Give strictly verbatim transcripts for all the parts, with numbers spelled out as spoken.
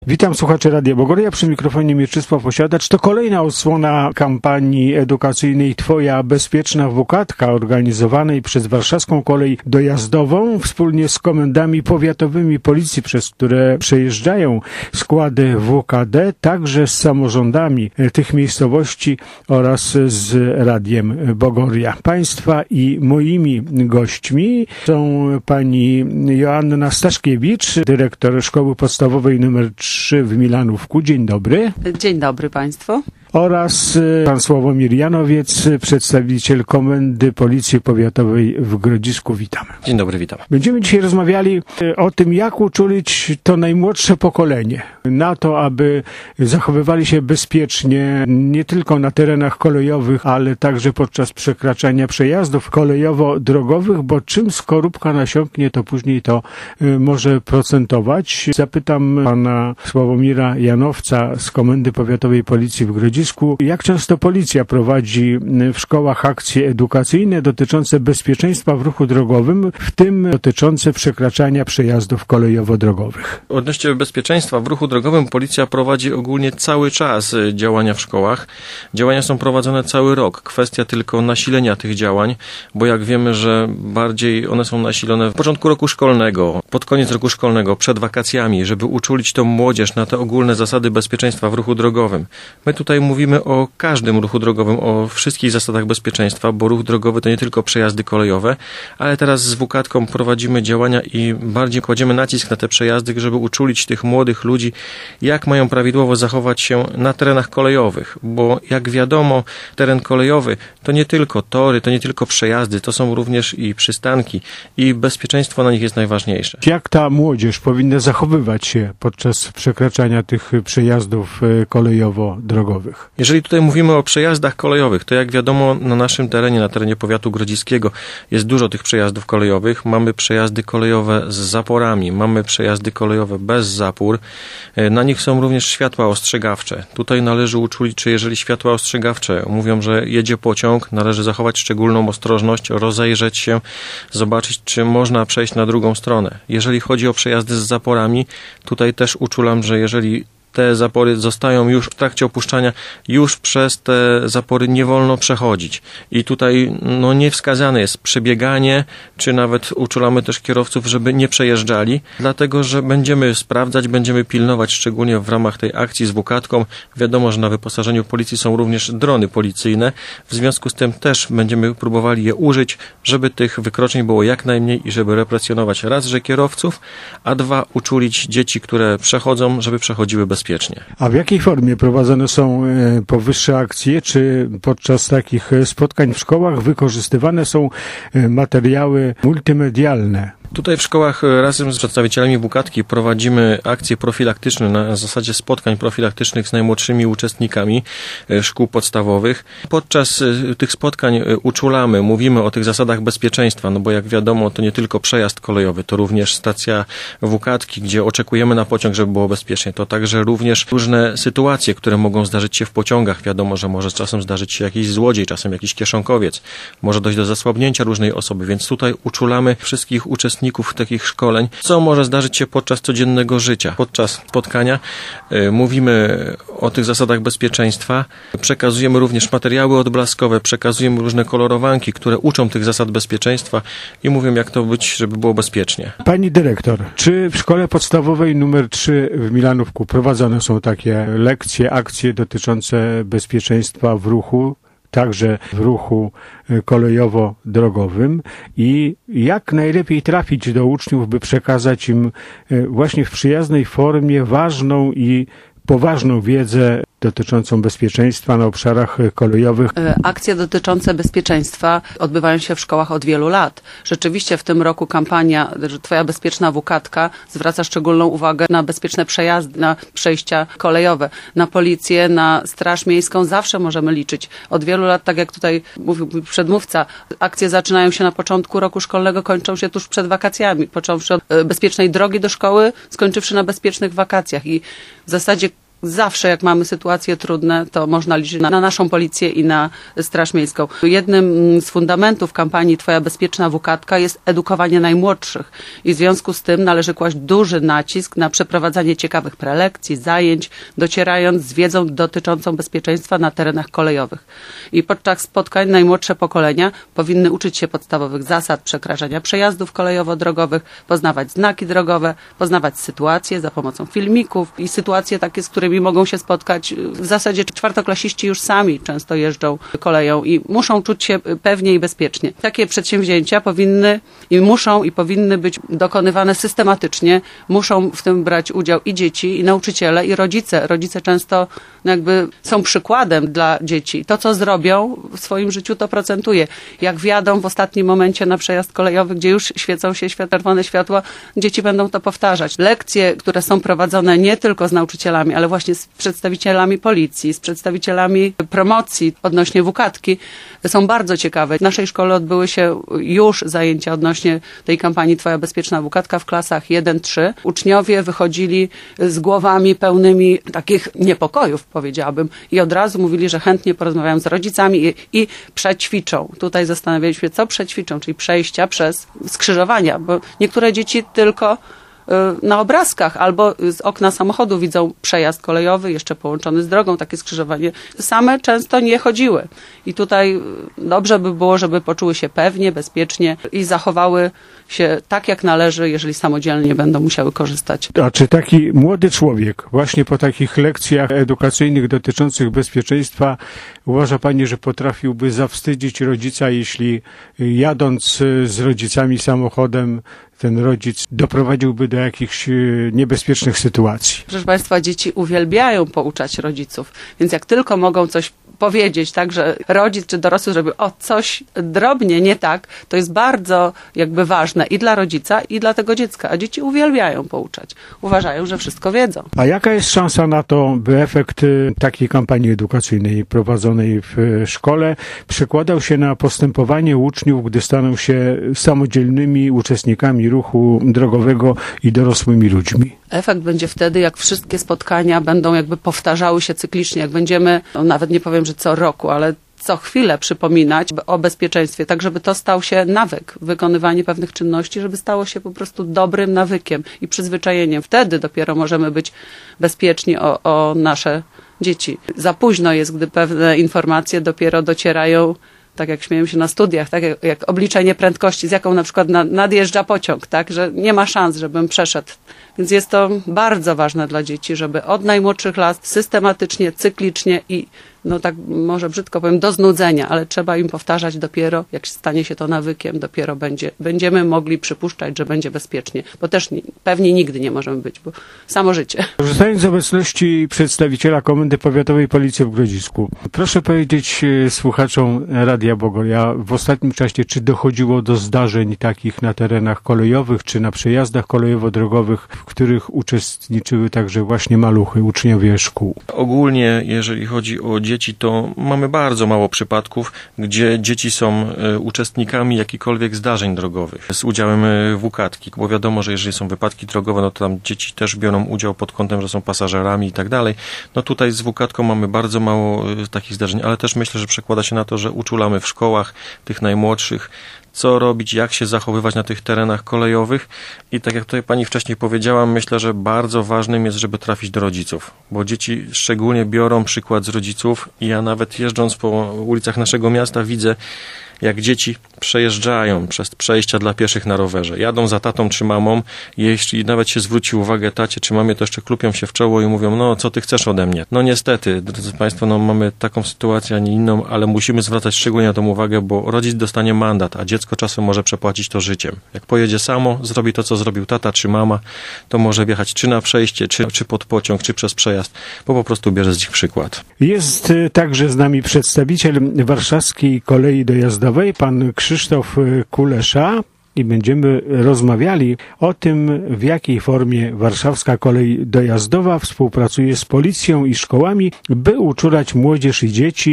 Witam słuchaczy Radia Bogoria, przy mikrofonie Mieczysław Osiadacz. To kolejna odsłona kampanii edukacyjnej Twoja bezpieczna wukatka, organizowanej przez Warszawską Kolej Dojazdową wspólnie z komendami powiatowymi policji, przez które przejeżdżają składy W K D, także z samorządami tych miejscowości oraz z Radiem Bogoria. Państwa i moimi gośćmi są pani Joanna Staszkiewicz, dyrektor Szkoły Podstawowej nr trzy w Milanówku. Dzień dobry. Dzień dobry Państwu. Oraz pan Sławomir Janowiec, przedstawiciel Komendy Policji Powiatowej w Grodzisku. Witam. Dzień dobry, witam. Będziemy dzisiaj rozmawiali o tym, jak uczulić to najmłodsze pokolenie na to, aby zachowywali się bezpiecznie nie tylko na terenach kolejowych, ale także podczas przekraczania przejazdów kolejowo-drogowych, bo czym skorupka nasiąknie, to później to może procentować. Zapytam pana Sławomira Janowca z Komendy Powiatowej Policji w Grodzisku, jak często policja prowadzi w szkołach akcje edukacyjne dotyczące bezpieczeństwa w ruchu drogowym, w tym dotyczące przekraczania przejazdów kolejowo-drogowych? Odnośnie bezpieczeństwa w ruchu drogowym policja prowadzi ogólnie cały czas działania w szkołach. Działania są prowadzone cały rok. Kwestia tylko nasilenia tych działań, bo jak wiemy, że bardziej one są nasilone w początku roku szkolnego, pod koniec roku szkolnego, przed wakacjami, żeby uczulić tą młodzież na te ogólne zasady bezpieczeństwa w ruchu drogowym. My tutaj mówimy o każdym ruchu drogowym, o wszystkich zasadach bezpieczeństwa, bo ruch drogowy to nie tylko przejazdy kolejowe, ale teraz z wukatką prowadzimy działania i bardziej kładziemy nacisk na te przejazdy, żeby uczulić tych młodych ludzi, jak mają prawidłowo zachować się na terenach kolejowych, bo jak wiadomo, teren kolejowy to nie tylko tory, to nie tylko przejazdy, to są również i przystanki i bezpieczeństwo na nich jest najważniejsze. Jak ta młodzież powinna zachowywać się podczas przekraczania tych przejazdów kolejowo-drogowych? Jeżeli tutaj mówimy o przejazdach kolejowych, to jak wiadomo na naszym terenie, na terenie powiatu grodziskiego jest dużo tych przejazdów kolejowych. Mamy przejazdy kolejowe z zaporami, mamy przejazdy kolejowe bez zapór. Na nich są również światła ostrzegawcze. Tutaj należy uczulić, czy jeżeli światła ostrzegawcze mówią, że jedzie pociąg, należy zachować szczególną ostrożność, rozejrzeć się, zobaczyć, czy można przejść na drugą stronę. Jeżeli chodzi o przejazdy z zaporami, tutaj też uczulam, że jeżeli te zapory zostają już w trakcie opuszczania, już przez te zapory nie wolno przechodzić. I tutaj no, niewskazane jest przebieganie, czy nawet uczulamy też kierowców, żeby nie przejeżdżali, dlatego że będziemy sprawdzać, będziemy pilnować, szczególnie w ramach tej akcji z wukatką. Wiadomo, że na wyposażeniu policji są również drony policyjne, w związku z tym też będziemy próbowali je użyć, żeby tych wykroczeń było jak najmniej i żeby represjonować raz, że kierowców, a dwa, uczulić dzieci, które przechodzą, żeby przechodziły bezpiecznie. Bezpiecznie. A w jakiej formie prowadzone są powyższe akcje? Czy podczas takich spotkań w szkołach wykorzystywane są materiały multimedialne? Tutaj w szkołach razem z przedstawicielami wukatki prowadzimy akcje profilaktyczne na zasadzie spotkań profilaktycznych z najmłodszymi uczestnikami szkół podstawowych. Podczas tych spotkań uczulamy, mówimy o tych zasadach bezpieczeństwa, no bo jak wiadomo, to nie tylko przejazd kolejowy, to również stacja wukatki, gdzie oczekujemy na pociąg, żeby było bezpiecznie. To także również różne sytuacje, które mogą zdarzyć się w pociągach. Wiadomo, że może czasem zdarzyć się jakiś złodziej, czasem jakiś kieszonkowiec. Może dojść do zasłabnięcia różnej osoby, więc tutaj uczulamy wszystkich uczestników takich szkoleń, co może zdarzyć się podczas codziennego życia. Podczas spotkania y, mówimy o tych zasadach bezpieczeństwa, przekazujemy również materiały odblaskowe, przekazujemy różne kolorowanki, które uczą tych zasad bezpieczeństwa i mówią, jak to być, żeby było bezpiecznie. Pani dyrektor, czy w szkole podstawowej numer trzy w Milanówku prowadzone są takie lekcje, akcje dotyczące bezpieczeństwa w ruchu, także w ruchu kolejowo-drogowym i jak najlepiej trafić do uczniów, by przekazać im właśnie w przyjaznej formie ważną i poważną wiedzę dotyczącą bezpieczeństwa na obszarach kolejowych? Akcje dotyczące bezpieczeństwa odbywają się w szkołach od wielu lat. Rzeczywiście w tym roku kampania Twoja bezpieczna wukatka zwraca szczególną uwagę na bezpieczne przejazdy, na przejścia kolejowe, na policję, na straż miejską. Zawsze możemy liczyć. Od wielu lat, tak jak tutaj mówił mój przedmówca, akcje zaczynają się na początku roku szkolnego, kończą się tuż przed wakacjami. Począwszy od bezpiecznej drogi do szkoły, skończywszy na bezpiecznych wakacjach. I w zasadzie zawsze jak mamy sytuacje trudne, to można liczyć na, na naszą policję i na Straż Miejską. Jednym z fundamentów kampanii Twoja bezpieczna wukatka jest edukowanie najmłodszych i w związku z tym należy kłaść duży nacisk na przeprowadzanie ciekawych prelekcji, zajęć, docierając z wiedzą dotyczącą bezpieczeństwa na terenach kolejowych. I podczas spotkań najmłodsze pokolenia powinny uczyć się podstawowych zasad przekraczania przejazdów kolejowo-drogowych, poznawać znaki drogowe, poznawać sytuacje za pomocą filmików i sytuacje takie, z którymi mogą się spotkać. W zasadzie czwartoklasiści już sami często jeżdżą koleją i muszą czuć się pewnie i bezpiecznie. Takie przedsięwzięcia powinny i muszą i powinny być dokonywane systematycznie. Muszą w tym brać udział i dzieci, i nauczyciele, i rodzice. Rodzice często jakby są przykładem dla dzieci. To, co zrobią w swoim życiu, to procentuje. Jak wjadą w ostatnim momencie na przejazd kolejowy, gdzie już świecą się świat, czerwone światła, dzieci będą to powtarzać. Lekcje, które są prowadzone nie tylko z nauczycielami, ale właśnie z przedstawicielami policji, z przedstawicielami promocji odnośnie wukatki, są bardzo ciekawe. W naszej szkole odbyły się już zajęcia odnośnie tej kampanii Twoja bezpieczna wukatka w klasach jeden trzy. Uczniowie wychodzili z głowami pełnymi takich niepokojów, powiedziałabym, i od razu mówili, że chętnie porozmawiają z rodzicami i, i przećwiczą. Tutaj zastanawialiśmy się, co przećwiczą, czyli przejścia przez skrzyżowania, bo niektóre dzieci tylko na obrazkach albo z okna samochodu widzą przejazd kolejowy, jeszcze połączony z drogą, takie skrzyżowanie. Same często nie chodziły. I tutaj dobrze by było, żeby poczuły się pewnie, bezpiecznie i zachowały się tak, jak należy, jeżeli samodzielnie będą musiały korzystać. A czy taki młody człowiek właśnie po takich lekcjach edukacyjnych dotyczących bezpieczeństwa uważa Pani, że potrafiłby zawstydzić rodzica, jeśli jadąc z rodzicami samochodem ten rodzic doprowadziłby do jakichś niebezpiecznych sytuacji? Proszę Państwa, dzieci uwielbiają pouczać rodziców, więc jak tylko mogą coś powiedzieć, tak, że rodzic czy dorosły zrobił o coś drobnie nie tak, to jest bardzo jakby ważne i dla rodzica, i dla tego dziecka. A dzieci uwielbiają pouczać. Uważają, że wszystko wiedzą. A jaka jest szansa na to, by efekt takiej kampanii edukacyjnej prowadzonej w szkole przekładał się na postępowanie uczniów, gdy staną się samodzielnymi uczestnikami ruchu drogowego i dorosłymi ludźmi? Efekt będzie wtedy, jak wszystkie spotkania będą jakby powtarzały się cyklicznie, jak będziemy, no nawet nie powiem, że co roku, ale co chwilę przypominać o bezpieczeństwie, tak żeby to stał się nawyk, wykonywanie pewnych czynności, żeby stało się po prostu dobrym nawykiem i przyzwyczajeniem. Wtedy dopiero możemy być bezpieczni o, o nasze dzieci. Za późno jest, gdy pewne informacje dopiero docierają, tak jak śmieją się na studiach, tak jak, jak obliczenie prędkości, z jaką na przykład na, nadjeżdża pociąg, tak, że nie ma szans, żebym przeszedł. Więc jest to bardzo ważne dla dzieci, żeby od najmłodszych lat systematycznie, cyklicznie i no tak może brzydko powiem, do znudzenia, ale trzeba im powtarzać dopiero, jak stanie się to nawykiem, dopiero będzie, będziemy mogli przypuszczać, że będzie bezpiecznie, bo też nie, pewnie nigdy nie możemy być, bo samo życie. Korzystając z obecności przedstawiciela Komendy Powiatowej Policji w Grodzisku, proszę powiedzieć słuchaczom Radia Bogoria w ostatnim czasie, czy dochodziło do zdarzeń takich na terenach kolejowych, czy na przejazdach kolejowo-drogowych, w których uczestniczyły także właśnie maluchy, uczniowie szkół? Ogólnie, jeżeli chodzi o dzieci, to mamy bardzo mało przypadków, gdzie dzieci są uczestnikami jakichkolwiek zdarzeń drogowych z udziałem wukatki, bo wiadomo, że jeżeli są wypadki drogowe, no to tam dzieci też biorą udział pod kątem, że są pasażerami i tak dalej. No tutaj z wukatką mamy bardzo mało takich zdarzeń, ale też myślę, że przekłada się na to, że uczulamy w szkołach tych najmłodszych, co robić, jak się zachowywać na tych terenach kolejowych i tak jak tutaj pani wcześniej powiedziała, myślę, że bardzo ważnym jest, żeby trafić do rodziców, bo dzieci szczególnie biorą przykład z rodziców i ja nawet jeżdżąc po ulicach naszego miasta widzę, jak dzieci przejeżdżają przez przejścia dla pieszych na rowerze. Jadą za tatą czy mamą, jeśli nawet się zwróci uwagę tacie czy mamie, to jeszcze klupią się w czoło i mówią, no co ty chcesz ode mnie? No niestety, drodzy Państwo, no mamy taką sytuację, a nie inną, ale musimy zwracać szczególnie na to uwagę, bo rodzic dostanie mandat, a dziecko czasem może przepłacić to życiem. Jak pojedzie samo, zrobi to, co zrobił tata czy mama, to może wjechać czy na przejście, czy, czy pod pociąg, czy przez przejazd, bo po prostu bierze z nich przykład. Jest także z nami przedstawiciel Warszawskiej Kolei Dojazdowej, pan Krzysztof Kulesza, i będziemy rozmawiali o tym, w jakiej formie Warszawska Kolej Dojazdowa współpracuje z policją i szkołami, by uczulać młodzież i dzieci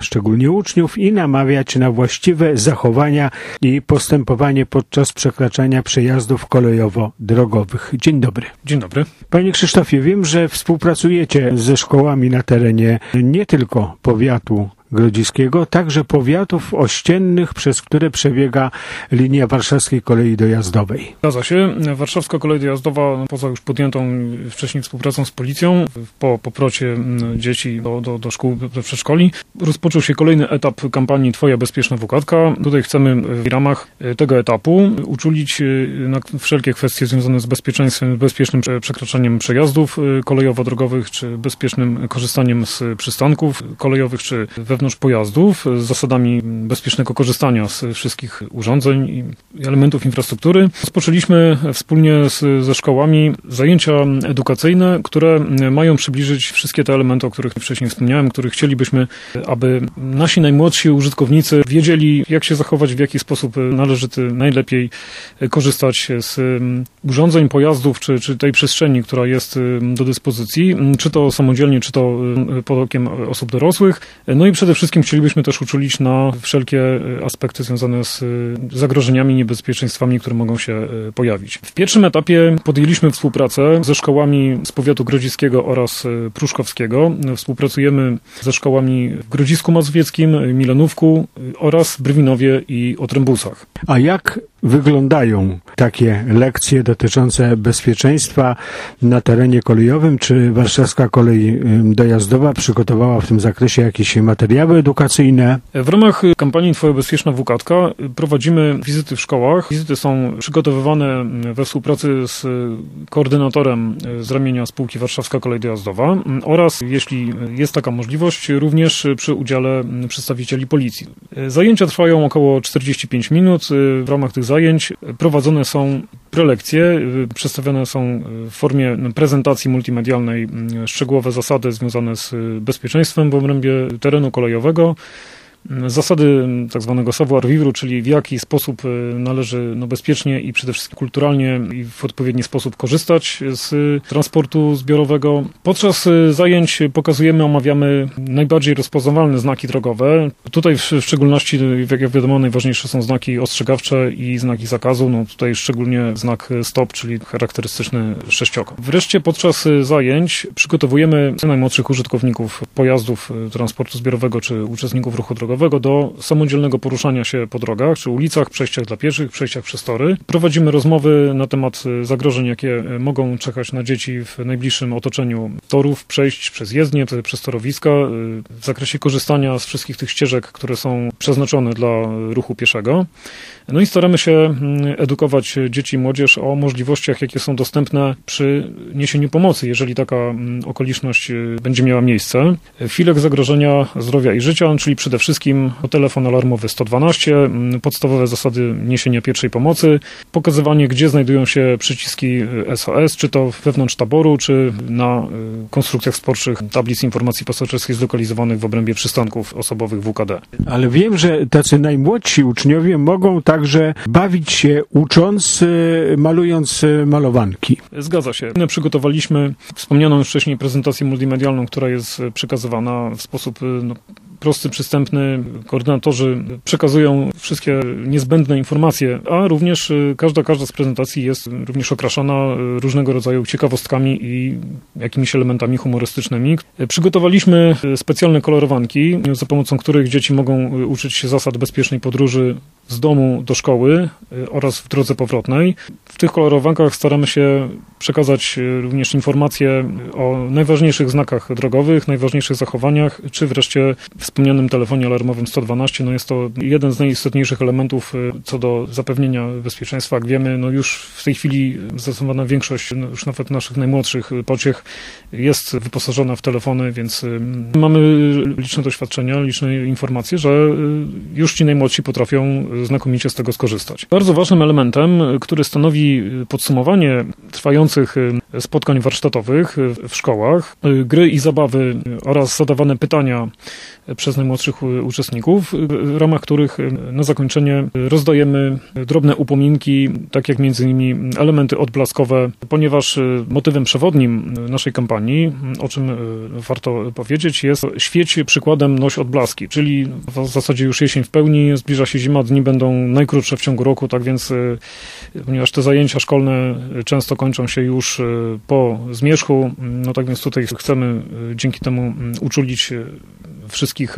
szczególnie uczniów, i namawiać na właściwe zachowania i postępowanie podczas przekraczania przejazdów kolejowo-drogowych. Dzień dobry. Dzień dobry. Panie Krzysztofie, wiem, że współpracujecie ze szkołami na terenie nie tylko powiatu grodziskiego, także powiatów ościennych, przez które przebiega linia warszawskiej kolei dojazdowej. Zgadza się. Warszawska kolej dojazdowa, poza już podjętą wcześniej współpracą z policją, po poprocie dzieci do, do, do szkół, do przedszkoli, rozpoczął się kolejny etap kampanii Twoja bezpieczna wukatka. Tutaj chcemy w ramach tego etapu uczulić na wszelkie kwestie związane z bezpieczeństwem, bezpiecznym przekraczaniem przejazdów kolejowo-drogowych, czy bezpiecznym korzystaniem z przystanków kolejowych, czy wewnątrz pojazdów, z zasadami bezpiecznego korzystania z wszystkich urządzeń i elementów infrastruktury. Rozpoczęliśmy wspólnie z, ze szkołami zajęcia edukacyjne, które mają przybliżyć wszystkie te elementy, o których wcześniej wspomniałem, których chcielibyśmy, aby nasi najmłodsi użytkownicy wiedzieli, jak się zachować, w jaki sposób należy najlepiej korzystać z urządzeń, pojazdów, czy, czy tej przestrzeni, która jest do dyspozycji, czy to samodzielnie, czy to pod okiem osób dorosłych. No i przede wszystkim chcielibyśmy też uczulić na wszelkie aspekty związane z zagrożeniami, niebezpieczeństwami, które mogą się pojawić. W pierwszym etapie podjęliśmy współpracę ze szkołami z powiatu grodziskiego oraz pruszkowskiego. Współpracujemy ze szkołami w Grodzisku Mazowieckim, Milanówku oraz Brwinowie i Otrębusach. A jak wyglądają takie lekcje dotyczące bezpieczeństwa na terenie kolejowym? Czy Warszawska Kolej Dojazdowa przygotowała w tym zakresie jakieś materiały edukacyjne? W ramach kampanii Twoja bezpieczna wukatka prowadzimy wizyty w szkołach. Wizyty są przygotowywane we współpracy z koordynatorem z ramienia spółki Warszawska Kolej Dojazdowa oraz, jeśli jest taka możliwość, również przy udziale przedstawicieli policji. Zajęcia trwają około czterdzieści pięć minut. W ramach tych zajęć prowadzone są prelekcje, przedstawione są w formie prezentacji multimedialnej szczegółowe zasady związane z bezpieczeństwem w obrębie terenu kolejowego, zasady tak zwanego savoir-vivre, czyli w jaki sposób należy no, bezpiecznie i przede wszystkim kulturalnie i w odpowiedni sposób korzystać z transportu zbiorowego. Podczas zajęć pokazujemy, omawiamy najbardziej rozpoznawalne znaki drogowe. Tutaj w szczególności, jak wiadomo, najważniejsze są znaki ostrzegawcze i znaki zakazu. No, tutaj szczególnie znak stop, czyli charakterystyczny sześciokąt. Wreszcie podczas zajęć przygotowujemy najmłodszych użytkowników pojazdów transportu zbiorowego czy uczestników ruchu drogowego do samodzielnego poruszania się po drogach, czy ulicach, przejściach dla pieszych, przejściach przez tory. Prowadzimy rozmowy na temat zagrożeń, jakie mogą czekać na dzieci w najbliższym otoczeniu torów, przejść przez jezdnie, przez torowiska, w zakresie korzystania z wszystkich tych ścieżek, które są przeznaczone dla ruchu pieszego. No i staramy się edukować dzieci i młodzież o możliwościach, jakie są dostępne przy niesieniu pomocy, jeżeli taka okoliczność będzie miała miejsce. W chwilach zagrożenia zdrowia i życia, czyli przede wszystkim telefon alarmowy sto dwanaście, podstawowe zasady niesienia pierwszej pomocy, pokazywanie, gdzie znajdują się przyciski S O S, czy to wewnątrz taboru, czy na konstrukcjach sporczych tablic informacji pasażerskich zlokalizowanych w obrębie przystanków osobowych W K D. Ale wiem, że tacy najmłodsi uczniowie mogą także bawić się ucząc, malując malowanki. Zgadza się. Przygotowaliśmy wspomnianą już wcześniej prezentację multimedialną, która jest przekazywana w sposób no, prosty, przystępny. Koordynatorzy przekazują wszystkie niezbędne informacje, a również każda, każda z prezentacji jest również okraszona różnego rodzaju ciekawostkami i jakimiś elementami humorystycznymi. Przygotowaliśmy specjalne kolorowanki, za pomocą których dzieci mogą uczyć się zasad bezpiecznej podróży z domu do szkoły oraz w drodze powrotnej. W tych kolorowankach staramy się przekazać również informacje o najważniejszych znakach drogowych, najważniejszych zachowaniach, czy wreszcie wspomnianym telefonie alarmowym sto dwanaście. No jest to jeden z najistotniejszych elementów co do zapewnienia bezpieczeństwa. Jak wiemy, no już w tej chwili zdecydowana większość, no już nawet naszych najmłodszych pociech jest wyposażona w telefony, więc mamy liczne doświadczenia, liczne informacje, że już ci najmłodsi potrafią znakomicie z tego skorzystać. Bardzo ważnym elementem, który stanowi podsumowanie trwających spotkań warsztatowych w szkołach, gry i zabawy oraz zadawane pytania przez najmłodszych uczestników, w ramach których na zakończenie rozdajemy drobne upominki, tak jak między innymi elementy odblaskowe, ponieważ motywem przewodnim naszej kampanii, o czym warto powiedzieć, jest świeć przykładem, noś odblaski, czyli w zasadzie już jesień w pełni, zbliża się zima, dni będą najkrótsze w ciągu roku, tak więc ponieważ te zajęcia szkolne często kończą się już po zmierzchu, no tak więc tutaj chcemy dzięki temu uczulić wszystkich,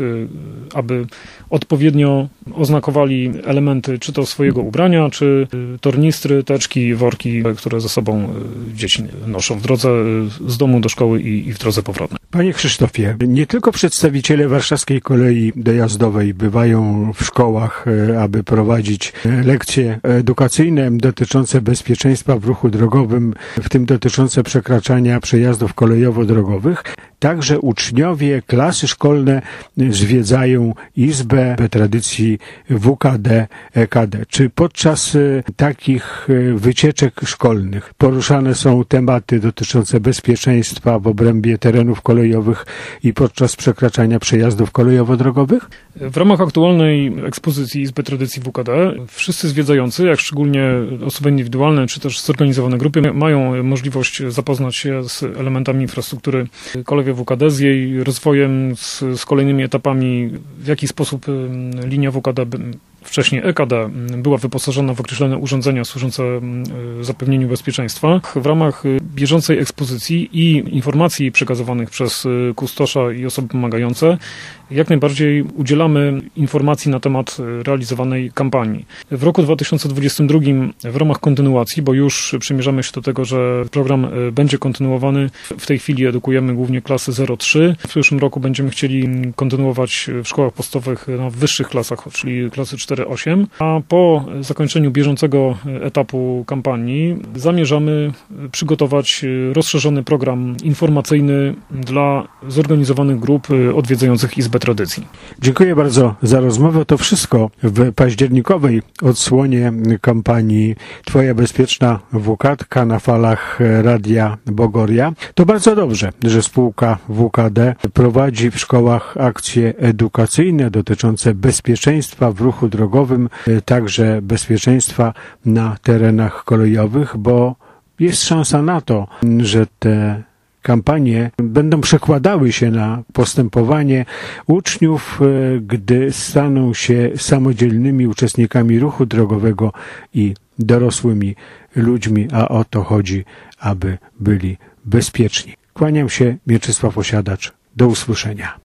aby odpowiednio oznakowali elementy czy to swojego ubrania, czy tornistry, teczki, worki, które ze sobą dzieci noszą w drodze z domu do szkoły i, i w drodze powrotnej. Panie Krzysztofie, nie tylko przedstawiciele Warszawskiej Kolei Dojazdowej bywają w szkołach, aby prowadzić lekcje edukacyjne dotyczące bezpieczeństwa w ruchu drogowym, w tym dotyczące przekraczania przejazdów kolejowo-drogowych. Także uczniowie, klasy szkolne zwiedzają Izbę Tradycji W K D E K D. Czy podczas takich wycieczek szkolnych poruszane są tematy dotyczące bezpieczeństwa w obrębie terenów kolejowych i podczas przekraczania przejazdów kolejowo-drogowych? W ramach aktualnej ekspozycji Izby Tradycji W K D wszyscy zwiedzający, jak szczególnie osoby indywidualne czy też zorganizowane grupy, mają możliwość zapoznać się z elementami infrastruktury kolejowej W K D, z jej rozwojem, z, z kolejnymi etapami, w jaki sposób linia W K D, wcześniej E K D, była wyposażona w określone urządzenia służące zapewnieniu bezpieczeństwa. W ramach bieżącej ekspozycji i informacji przekazywanych przez kustosza i osoby pomagające jak najbardziej udzielamy informacji na temat realizowanej kampanii. W roku dwa tysiące dwudziestym drugim w ramach kontynuacji, bo już przymierzamy się do tego, że program będzie kontynuowany, w tej chwili edukujemy głównie klasy zero trzy. W przyszłym roku będziemy chcieli kontynuować w szkołach podstawowych na wyższych klasach, czyli klasy cztery osiem, a po zakończeniu bieżącego etapu kampanii zamierzamy przygotować rozszerzony program informacyjny dla zorganizowanych grup odwiedzających Izbę Tradycji. Dziękuję bardzo za rozmowę. To wszystko w październikowej odsłonie kampanii Twoja bezpieczna W K D K na falach Radia Bogoria. To bardzo dobrze, że spółka W K D prowadzi w szkołach akcje edukacyjne dotyczące bezpieczeństwa w ruchu drogowym, także bezpieczeństwa na terenach kolejowych, bo jest szansa na to, że te kampanie będą przekładały się na postępowanie uczniów, gdy staną się samodzielnymi uczestnikami ruchu drogowego i dorosłymi ludźmi, a o to chodzi, aby byli bezpieczni. Kłaniam się, Mieczysław Osiadacz. Do usłyszenia.